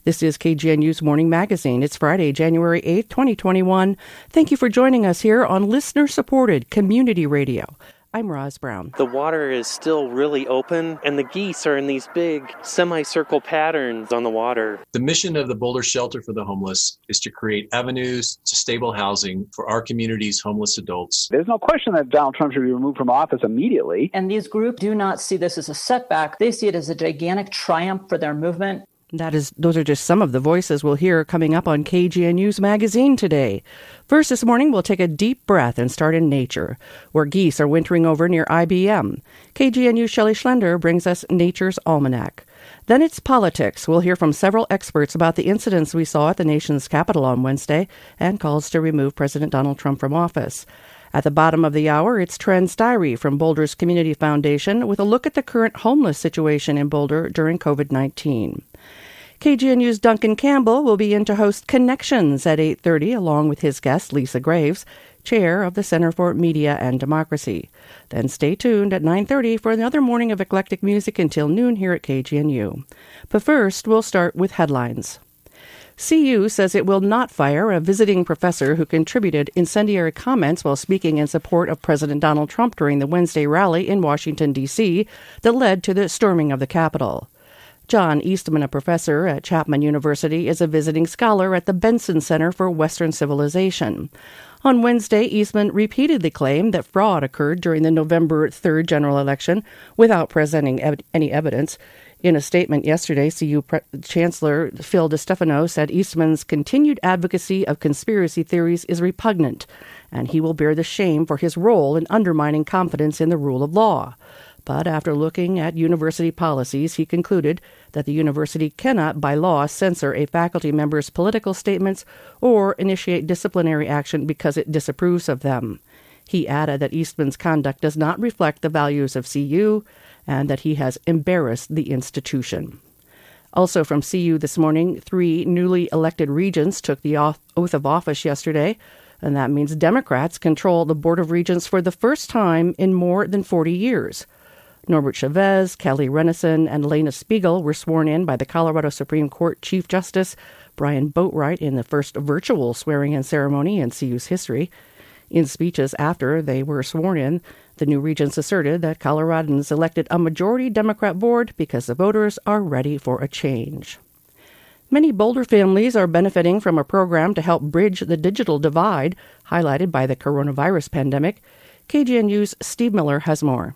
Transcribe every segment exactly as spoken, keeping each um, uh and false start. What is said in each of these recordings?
This is K G N U's Morning Magazine. It's Friday, January eighth, twenty twenty-one. Thank you for joining us here on listener-supported community radio. I'm Roz Brown. The water is still really open, and the geese are in these big semicircle patterns on the water. The mission of the Boulder Shelter for the Homeless is to create avenues to stable housing for our community's homeless adults. There's no question that Donald Trump should be removed from office immediately. And these groups do not see this as a setback. They see it as a gigantic triumph for their movement. That is, those are just some of the voices we'll hear coming up on K G N U's Magazine today. First this morning, we'll take a deep breath and start in nature, where geese are wintering over near I B M. K G N U's Shelley Schlender brings us Nature's Almanac. Then it's politics. We'll hear from several experts about the incidents we saw at the nation's capital on Wednesday and calls to remove President Donald Trump from office. At the bottom of the hour, it's Trent's Diary from Boulder's Community Foundation with a look at the current homeless situation in Boulder during covid nineteen. K G N U's Duncan Campbell will be in to host Connections at eight thirty, along with his guest, Lisa Graves, chair of the Center for Media and Democracy. Then stay tuned at nine thirty for another morning of eclectic music until noon here at K G N U. But first, we'll start with headlines. C U says it will not fire a visiting professor who contributed incendiary comments while speaking in support of President Donald Trump during the Wednesday rally in Washington, D C that led to the storming of the Capitol. John Eastman, a professor at Chapman University, is a visiting scholar at the Benson Center for Western Civilization. On Wednesday, Eastman repeatedly claimed that fraud occurred during the November third general election without presenting ev- any evidence. In a statement yesterday, C U Pre- Chancellor Phil DeStefano said Eastman's continued advocacy of conspiracy theories is repugnant, and he will bear the shame for his role in undermining confidence in the rule of law. But after looking at university policies, he concluded that the university cannot, by law, censor a faculty member's political statements or initiate disciplinary action because it disapproves of them. He added that Eastman's conduct does not reflect the values of C U and that he has embarrassed the institution. Also from C U this morning, three newly elected regents took the oath of office yesterday, and that means Democrats control the Board of Regents for the first time in more than forty years. Norbert Chavez, Kelly Renison, and Lena Spiegel were sworn in by the Colorado Supreme Court Chief Justice Brian Boatwright in the first virtual swearing-in ceremony in C U's history. In speeches after they were sworn in, the new regents asserted that Coloradans elected a majority Democrat board because the voters are ready for a change. Many Boulder families are benefiting from a program to help bridge the digital divide highlighted by the coronavirus pandemic. K G N U's Steve Miller has more.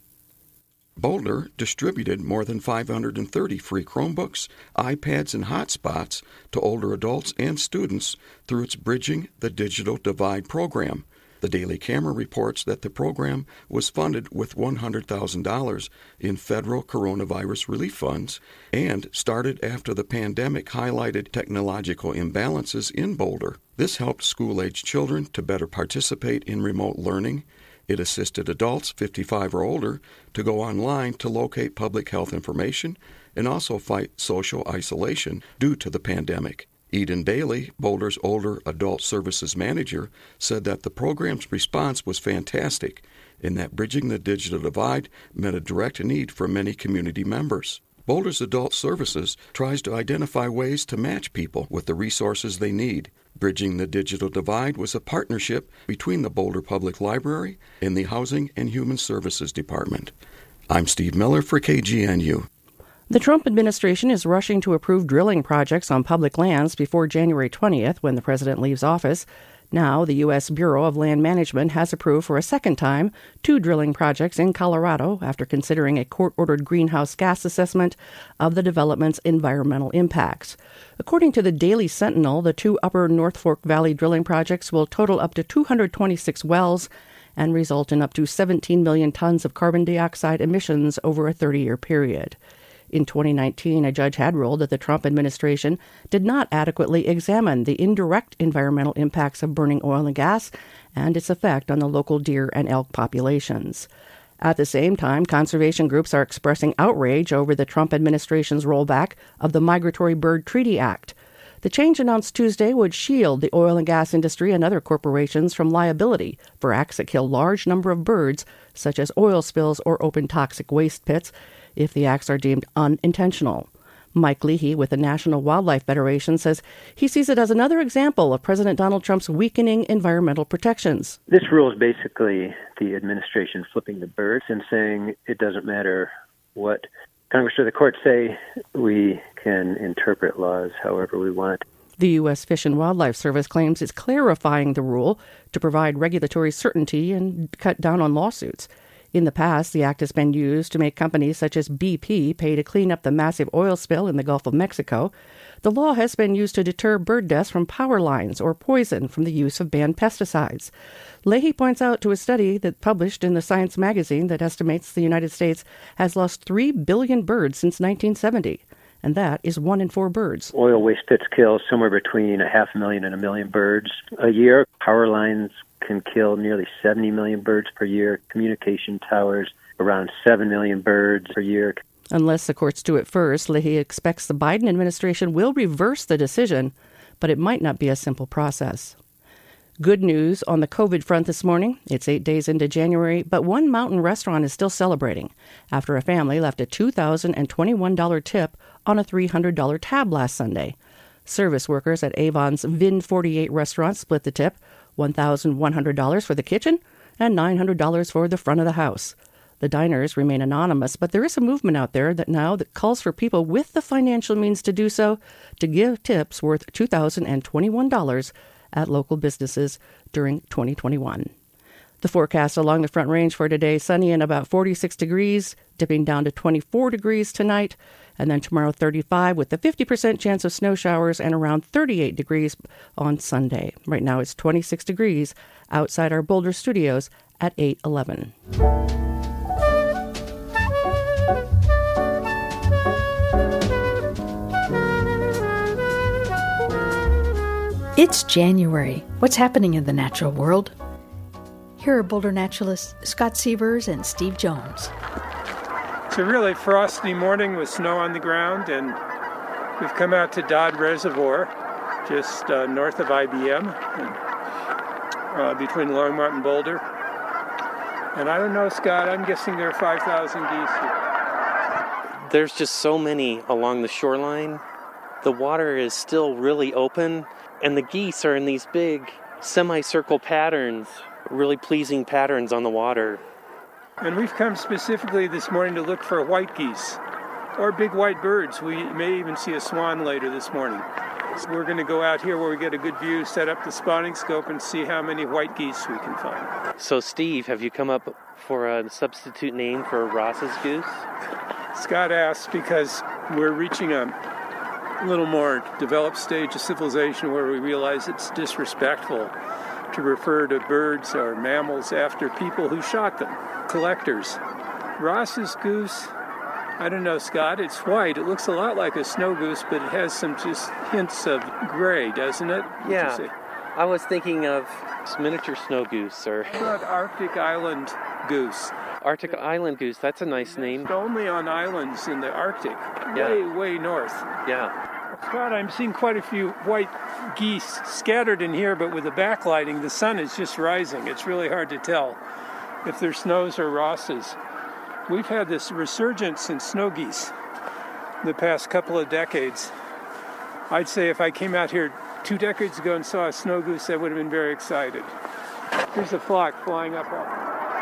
Boulder distributed more than five hundred thirty free Chromebooks, iPads, and hotspots to older adults and students through its Bridging the Digital Divide program. The Daily Camera reports that the program was funded with one hundred thousand dollars in federal coronavirus relief funds and started after the pandemic highlighted technological imbalances in Boulder. This helped school-age children to better participate in remote learning. It assisted adults fifty-five or older to go online to locate public health information and also fight social isolation due to the pandemic. Eden Bailey, Boulder's older adult services manager, said that the program's response was fantastic and that bridging the digital divide met a direct need for many community members. Boulder's Adult Services tries to identify ways to match people with the resources they need. Bridging the Digital Divide was a partnership between the Boulder Public Library and the Housing and Human Services Department. I'm Steve Miller for K G N U. The Trump administration is rushing to approve drilling projects on public lands before January twentieth, when the president leaves office. Now, the U S Bureau of Land Management has approved for a second time two drilling projects in Colorado after considering a court-ordered greenhouse gas assessment of the development's environmental impacts. According to the Daily Sentinel, the two Upper North Fork Valley drilling projects will total up to two hundred twenty-six wells and result in up to seventeen million tons of carbon dioxide emissions over a thirty-year period. In twenty nineteen, a judge had ruled that the Trump administration did not adequately examine the indirect environmental impacts of burning oil and gas and its effect on the local deer and elk populations. At the same time, conservation groups are expressing outrage over the Trump administration's rollback of the Migratory Bird Treaty Act. The change announced Tuesday would shield the oil and gas industry and other corporations from liability for acts that kill large number of birds, such as oil spills or open toxic waste pits, if the acts are deemed unintentional. Mike Leahy with the National Wildlife Federation says he sees it as another example of President Donald Trump's weakening environmental protections. This rule is basically the administration flipping the bird and saying it doesn't matter what Congress or the courts say, we can interpret laws however we want. The U S Fish and Wildlife Service claims it's clarifying the rule to provide regulatory certainty and cut down on lawsuits. In the past, the act has been used to make companies such as B P pay to clean up the massive oil spill in the Gulf of Mexico. The law has been used to deter bird deaths from power lines or poison from the use of banned pesticides. Leahy points out to a study that published in the Science magazine that estimates the United States has lost three billion birds since nineteen seventy. And that is one in four birds. Oil waste pits kill somewhere between a half a million and a million birds a year. Power lines can kill nearly seventy million birds per year. Communication towers, around seven million birds per year. Unless the courts do it first, Leahy expects the Biden administration will reverse the decision, but it might not be a simple process. Good news on the COVID front this morning. It's eight days into January, but one mountain restaurant is still celebrating after a family left a two thousand twenty-one dollars tip on a three hundred dollars tab last Sunday. Service workers at Avon's Vin forty-eight restaurant split the tip, one thousand one hundred dollars for the kitchen and nine hundred dollars for the front of the house. The diners remain anonymous, but there is a movement out there that now that calls for people with the financial means to do so to give tips worth two thousand twenty-one dollars at local businesses during twenty twenty-one. The forecast along the Front Range for today, sunny and about forty-six degrees, dipping down to twenty-four degrees tonight, and then tomorrow thirty-five with a fifty percent chance of snow showers and around thirty-eight degrees on Sunday. Right now it's twenty-six degrees outside our Boulder studios at eight eleven. It's January. What's happening in the natural world? Here are Boulder naturalists Scott Sievers and Steve Jones. It's a really frosty morning with snow on the ground, and we've come out to Dodd Reservoir, just uh, north of I B M, and, uh, between Longmont and Boulder. And I don't know, Scott, I'm guessing there are five thousand geese here. There's just so many along the shoreline. The water is still really open, and the geese are in these big semicircle patterns, really pleasing patterns on the water. And we've come specifically this morning to look for white geese or big white birds. We may even see a swan later this morning. So we're going to go out here where we get a good view, set up the spotting scope, and see how many white geese we can find. So, Steve, have you come up for a substitute name for Ross's goose? Scott asked because we're reaching a little more developed stage of civilization where we realize it's disrespectful to refer to birds or mammals after people who shot them, collectors. Ross's goose, I don't know, Scott, it's white. It looks a lot like a snow goose, but it has some just hints of gray, doesn't it? What'd yeah, you say? I was thinking of miniature snow goose or... What about Arctic Island goose? Arctic Island goose, that's a nice name. It's only on islands in the Arctic, yeah. way, way north. Yeah. Scott, I'm seeing quite a few white geese scattered in here, but with the backlighting, the sun is just rising. It's really hard to tell if they're snows or Rosses. We've had this resurgence in snow geese the past couple of decades. I'd say if I came out here two decades ago and saw a snow goose, I would have been very excited. Here's a flock flying up off.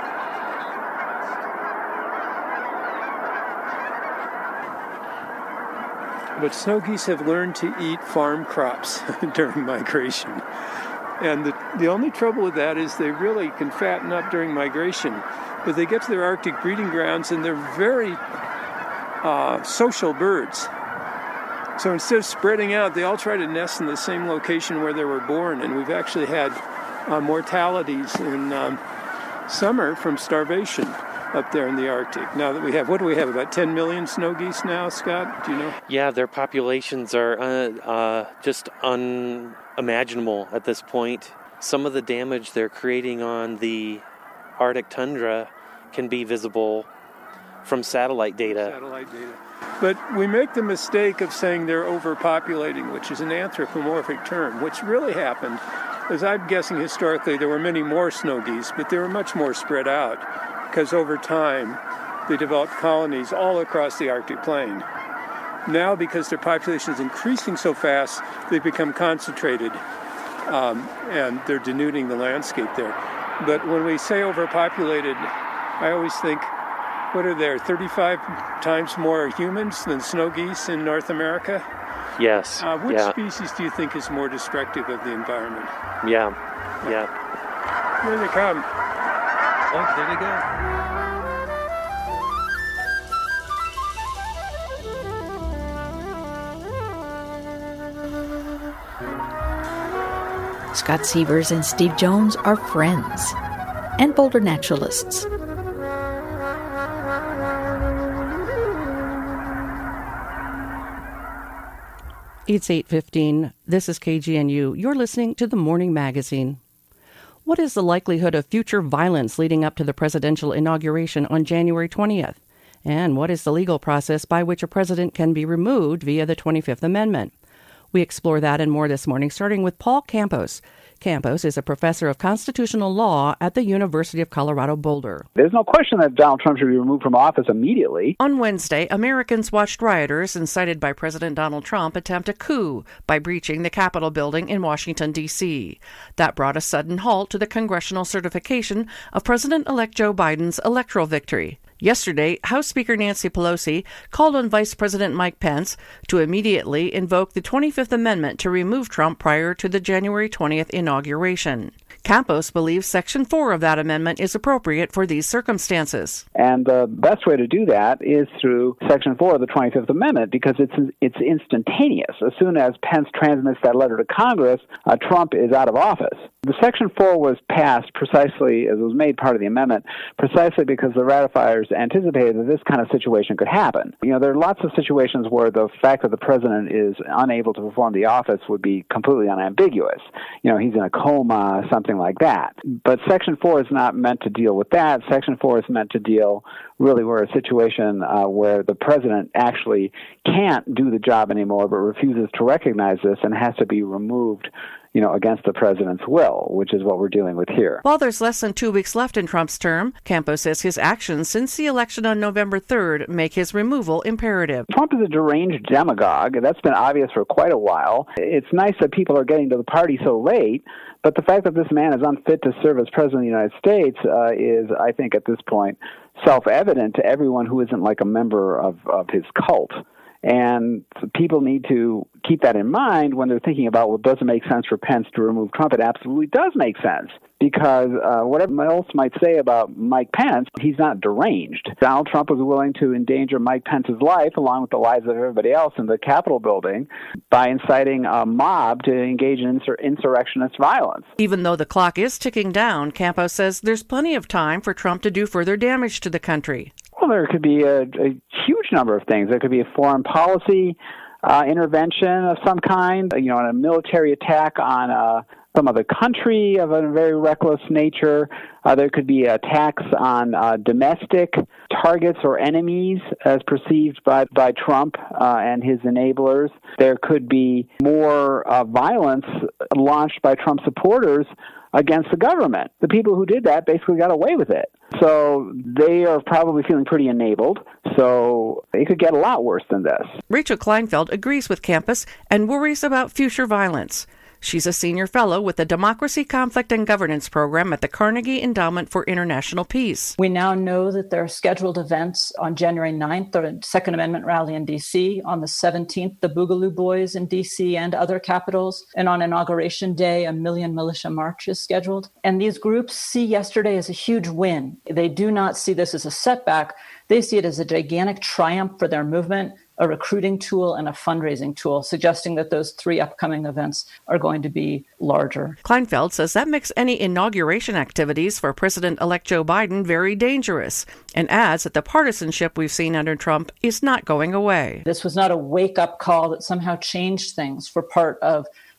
But snow geese have learned to eat farm crops during migration. And the, the only trouble with that is they really can fatten up during migration. But they get to their Arctic breeding grounds and they're very uh, social birds. So instead of spreading out, they all try to nest in the same location where they were born. And we've actually had uh, mortalities in um, summer from starvation up there in the Arctic. Now that we have, what do we have, about ten million snow geese now, Scott? Do you know? Yeah, their populations are uh, uh, just unimaginable at this point. Some of the damage they're creating on the Arctic tundra can be visible from satellite data. Satellite data. But we make the mistake of saying they're overpopulating, which is an anthropomorphic term. What's really happened is, I'm guessing historically there were many more snow geese, but they were much more spread out, because over time they developed colonies all across the Arctic plain. Now, because their population is increasing so fast, they've become concentrated, um, and they're denuding the landscape there. But when we say overpopulated, I always think, what are there, thirty-five times more humans than snow geese in North America? Yes. Uh, which yeah. species do you think is more destructive of the environment? Yeah, yeah. Here they come. Oh, there they go. Scott Sievers and Steve Jones are friends and boulder naturalists. It's eight fifteen. This is K G N U. You're listening to the Morning Magazine. What is the likelihood of future violence leading up to the presidential inauguration on January twentieth? And what is the legal process by which a president can be removed via the twenty-fifth Amendment? We explore that and more this morning, starting with Paul Campos. Campos is a professor of constitutional law at the University of Colorado Boulder. There's no question that Donald Trump should be removed from office immediately. On Wednesday, Americans watched rioters incited by President Donald Trump attempt a coup by breaching the Capitol building in Washington, D C. That brought a sudden halt to the congressional certification of President-elect Joe Biden's electoral victory. Yesterday, House Speaker Nancy Pelosi called on Vice President Mike Pence to immediately invoke the twenty-fifth Amendment to remove Trump prior to the January twentieth inauguration. Campos believes Section four of that amendment is appropriate for these circumstances. And the best way to do that is through Section four of the twenty-fifth Amendment, because it's it's instantaneous. As soon as Pence transmits that letter to Congress, uh, Trump is out of office. The Section four was passed precisely, as it was made part of the amendment, precisely because the ratifiers anticipated that this kind of situation could happen. You know, there are lots of situations where the fact that the president is unable to perform the office would be completely unambiguous. You know, he's in a coma, something like that. But Section four is not meant to deal with that. Section four is meant to deal really where a situation uh, where the president actually can't do the job anymore but refuses to recognize this and has to be removed, you know, against the president's will, which is what we're dealing with here. While there's less than two weeks left in Trump's term, Campos says his actions since the election on November third make his removal imperative. Trump is a deranged demagogue. That's been obvious for quite a while. It's nice that people are getting to the party so late, but the fact that this man is unfit to serve as president of the United States uh, is, I think, at this point, self-evident to everyone who isn't like a member of, of his cult. And people need to keep that in mind when they're thinking about, well, does it make sense for Pence to remove Trump? It absolutely does make sense, because uh, whatever else might say about Mike Pence, he's not deranged. Donald Trump was willing to endanger Mike Pence's life, along with the lives of everybody else in the Capitol building, by inciting a mob to engage in insur- insurrectionist violence. Even though the clock is ticking down, Campos says there's plenty of time for Trump to do further damage to the country. Well, there could be a, a huge number of things. There could be a foreign policy uh, intervention of some kind, you know, a military attack on uh, some other country of a very reckless nature. Uh, there could be attacks on uh, domestic targets or enemies as perceived by, by Trump uh, and his enablers. There could be more uh, violence launched by Trump supporters against the government. The people who did that basically got away with it. So they are probably feeling pretty enabled. So it could get a lot worse than this. Rachel Kleinfeld agrees with Campos and worries about future violence. She's a senior fellow with the Democracy, Conflict, and Governance program at the Carnegie Endowment for International Peace. We now know that there are scheduled events on January ninth, the Second Amendment rally in D C, on the seventeenth, the Boogaloo Boys in D C and other capitals, and on Inauguration Day, a Million Militia March is scheduled. And these groups see yesterday as a huge win. They do not see this as a setback. They see it as a gigantic triumph for their movement, a recruiting tool, and a fundraising tool, suggesting that those three upcoming events are going to be larger. Kleinfeld says that makes any inauguration activities for President-elect Joe Biden very dangerous, and adds that the partisanship we've seen under Trump is not going away. This was not a wake-up call that somehow changed things for part of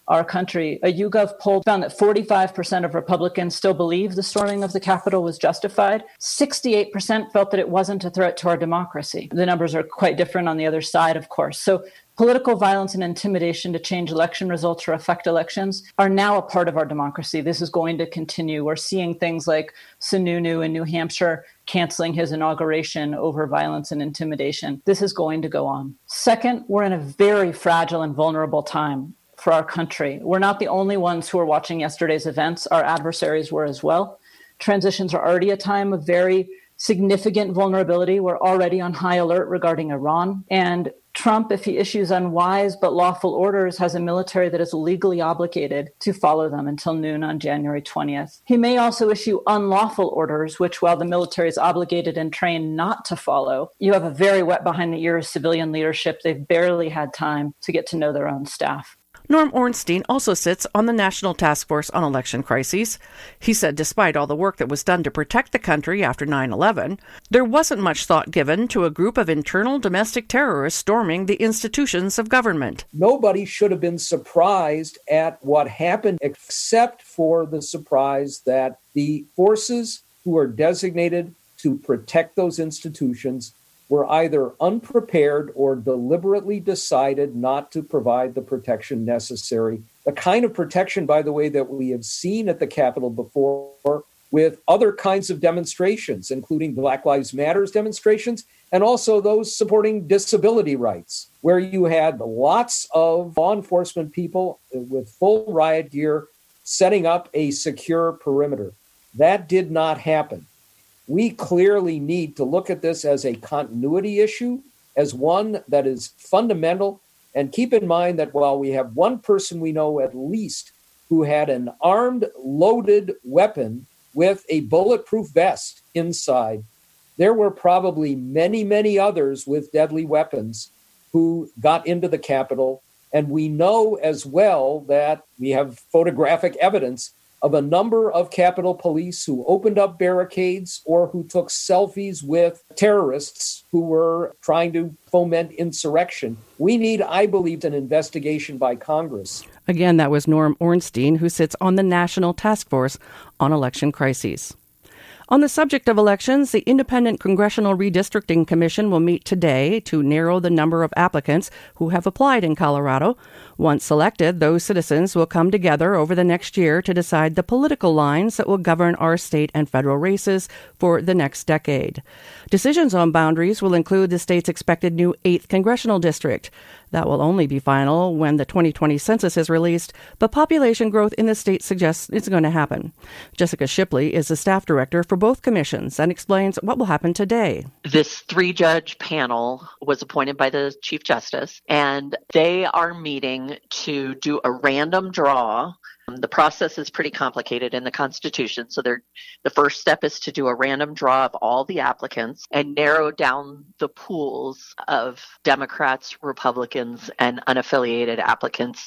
our country. A YouGov poll found that forty-five percent of Republicans still believe the storming of the Capitol was justified. sixty-eight percent felt that it wasn't a threat to our democracy. The numbers are quite different on the other side, of course. So political violence and intimidation to change election results or affect elections are now a part of our democracy. This is going to continue. We're seeing things like Sununu in New Hampshire canceling his inauguration over violence and intimidation. This is going to go on. Second, we're in a very fragile and vulnerable time for our country. We're not the only ones who are watching yesterday's events. Our adversaries were as well. Transitions are already a time of very significant vulnerability. We're already on high alert regarding Iran. And Trump, if he issues unwise but lawful orders, has a military that is legally obligated to follow them until noon on January twentieth. He may also issue unlawful orders, which, while the military is obligated and trained not to follow, you have a very wet behind the ears civilian leadership. They've barely had time to get to know their own staff. Norm Ornstein also sits on the National Task Force on Election Crises. He said despite all the work that was done to protect the country after nine eleven, there wasn't much thought given to a group of internal domestic terrorists storming the institutions of government. Nobody should have been surprised at what happened, except for the surprise that the forces who are designated to protect those institutions were either unprepared or deliberately decided not to provide the protection necessary. The kind of protection, by the way, that we have seen at the Capitol before with other kinds of demonstrations, including Black Lives Matter demonstrations, and also those supporting disability rights, where you had lots of law enforcement people with full riot gear setting up a secure perimeter. That did not happen. We clearly need to look at this as a continuity issue, as one that is fundamental. And keep in mind that while we have one person we know at least who had an armed, loaded weapon with a bulletproof vest inside, there were probably many, many others with deadly weapons who got into the Capitol. And we know as well that we have photographic evidence of a number of Capitol Police who opened up barricades or who took selfies with terrorists who were trying to foment insurrection. We need, I believe, an investigation by Congress. Again, that was Norm Ornstein, who sits on the National Task Force on Election Crises. On the subject of elections, the Independent Congressional Redistricting Commission will meet today to narrow the number of applicants who have applied in Colorado. Once selected, those citizens will come together over the next year to decide the political lines that will govern our state and federal races for the next decade. Decisions on boundaries will include the state's expected new eighth congressional district. That will only be final when the twenty twenty census is released, but population growth in the state suggests it's going to happen. Jessica Shipley is the staff director for both commissions and explains what will happen today. This three-judge panel was appointed by the Chief Justice, and they are meeting to do a random draw. The process is pretty complicated in the Constitution, so the first step is to do a random draw of all the applicants and narrow down the pools of Democrats, Republicans, and unaffiliated applicants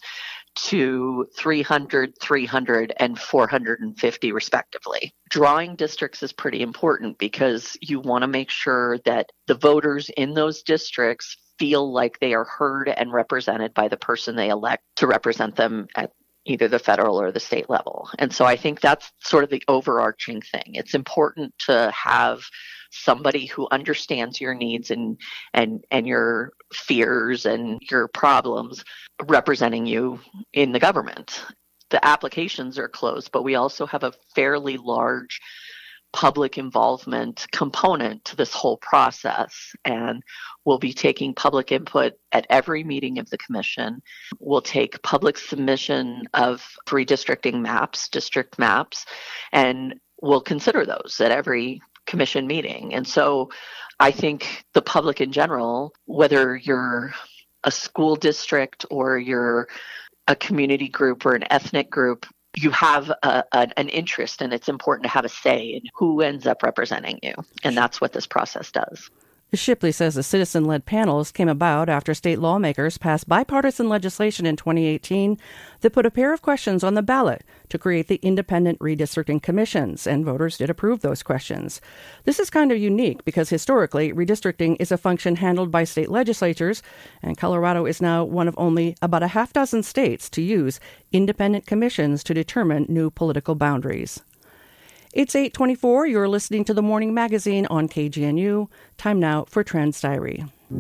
to three hundred, three hundred, and four hundred fifty respectively. Drawing districts is pretty important because you want to make sure that the voters in those districts feel like they are heard and represented by the person they elect to represent them at either the federal or the state level. And so I think that's sort of the overarching thing. It's important to have somebody who understands your needs and and and your fears and your problems representing you in the government. The applications are closed, but we also have a fairly large public involvement component to this whole process, and we'll be taking public input at every meeting of the commission. We'll take public submission of redistricting maps, district maps, and we'll consider those at every commission meeting. And so I think the public in general, whether you're a school district or you're a community group or an ethnic group, you have a, a, an interest, and it's important to have a say in who ends up representing you. And that's what this process does. Shipley says the citizen-led panels came about after state lawmakers passed bipartisan legislation in twenty eighteen that put a pair of questions on the ballot to create the independent redistricting commissions, and voters did approve those questions. This is kind of unique because historically, redistricting is a function handled by state legislatures, and Colorado is now one of only about a half dozen states to use independent commissions to determine new political boundaries. It's eight twenty-four. You're listening to The Morning Magazine on K G N U. Time now for Trans Diary.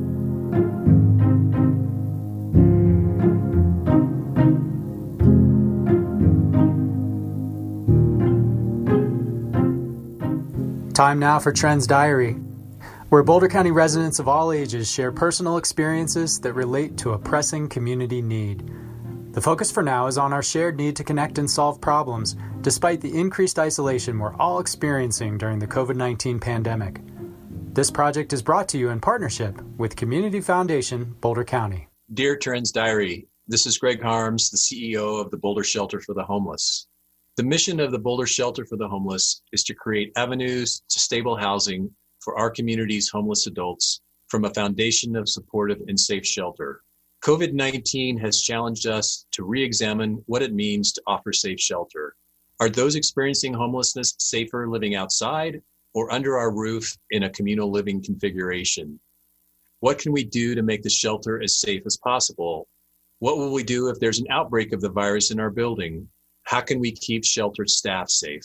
Time now for Trends Diary, where Boulder County residents of all ages share personal experiences that relate to a pressing community need. The focus for now is on our shared need to connect and solve problems, despite the increased isolation we're all experiencing during the covid nineteen pandemic. This project is brought to you in partnership with Community Foundation, Boulder County. Dear Trends Diary, this is Greg Harms, the C E O of the Boulder Shelter for the Homeless. The mission of the Boulder Shelter for the Homeless is to create avenues to stable housing for our community's homeless adults from a foundation of supportive and safe shelter. covid nineteen has challenged us to re-examine what it means to offer safe shelter. Are those experiencing homelessness safer living outside or under our roof in a communal living configuration? What can we do to make the shelter as safe as possible? What will we do if there's an outbreak of the virus in our building? How can we keep sheltered staff safe?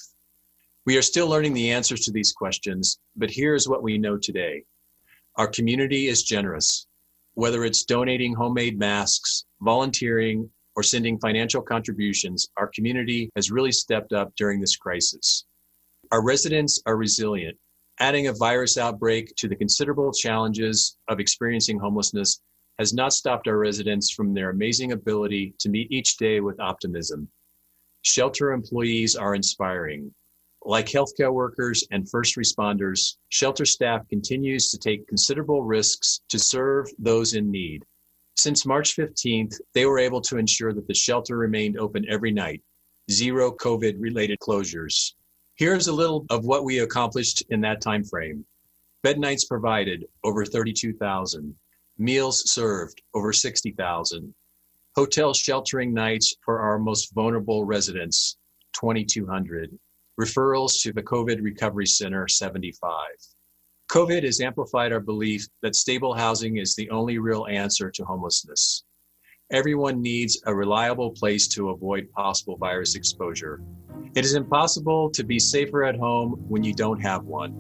We are still learning the answers to these questions, but here's what we know today. Our community is generous. Whether it's donating homemade masks, volunteering, or sending financial contributions, our community has really stepped up during this crisis. Our residents are resilient. Adding a virus outbreak to the considerable challenges of experiencing homelessness has not stopped our residents from their amazing ability to meet each day with optimism. Shelter employees are inspiring. Like healthcare workers and first responders, shelter staff continues to take considerable risks to serve those in need. Since March fifteenth, they were able to ensure that the shelter remained open every night, zero COVID-related closures. Here's a little of what we accomplished in that time frame. Bed nights provided, over thirty-two thousand. Meals served, over sixty thousand. Hotel sheltering nights for our most vulnerable residents, twenty-two hundred. Referrals to the COVID Recovery Center, seventy-five. COVID has amplified our belief that stable housing is the only real answer to homelessness. Everyone needs a reliable place to avoid possible virus exposure. It is impossible to be safer at home when you don't have one.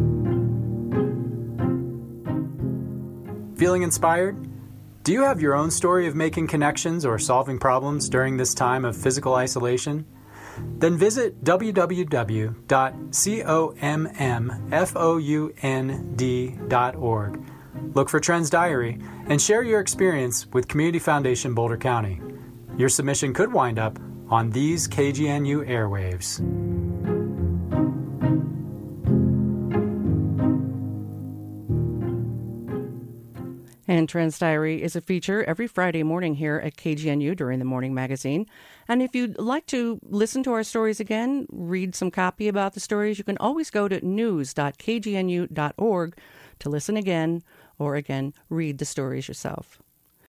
Feeling inspired? Do you have your own story of making connections or solving problems during this time of physical isolation? Then visit w w w dot commonfound dot org. Look for Trends Diary and share your experience with Community Foundation Boulder County. Your submission could wind up on these K G N U airwaves. And Trends Diary is a feature every Friday morning here at K G N U during the Morning Magazine. And if you'd like to listen to our stories again, read some copy about the stories, you can always go to news dot k g n u dot org to listen again or, again, read the stories yourself.